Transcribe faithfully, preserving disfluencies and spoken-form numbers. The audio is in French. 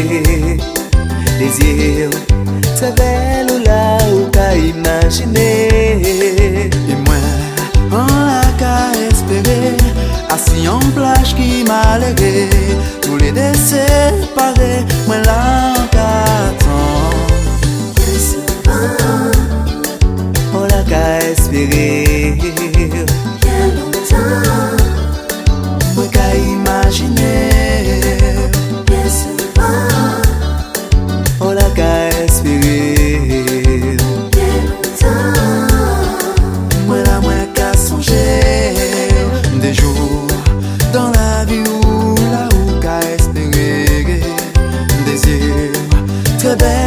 Désir, très belle ou là ou qu'à imaginer. Et moi, on l'a qu'à espérer, assis en plage qui m'a légué, tous les deux séparés, moi là en qu'attend. On l'a qu'à espérer. Bien longtemps, Moi qu'à imaginer. bien souvent, On l'a qu'à espérer. bien longtemps, Moi là, moi qu'à songer des jours dans la vie où là où qu'à espérer. Des yeux très belles.